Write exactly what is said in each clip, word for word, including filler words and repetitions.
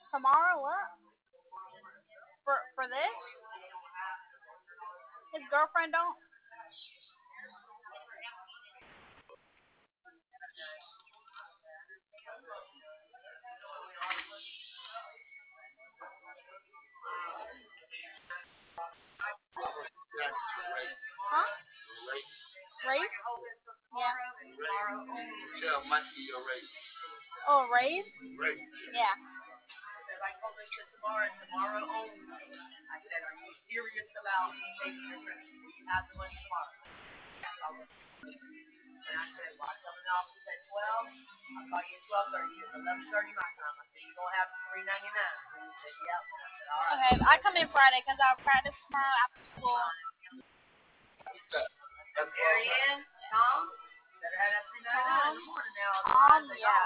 Tomorrow what? For for this? His girlfriend don't. Huh? Race? Yeah. Oh, raise? Yeah. Okay, I come in Friday because I practice tomorrow after school. Tom? Um, yeah.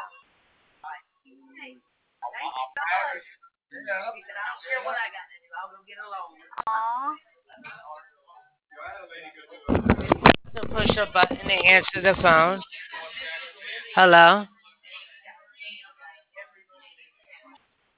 Aw. To push a button to answer the phone. Hello?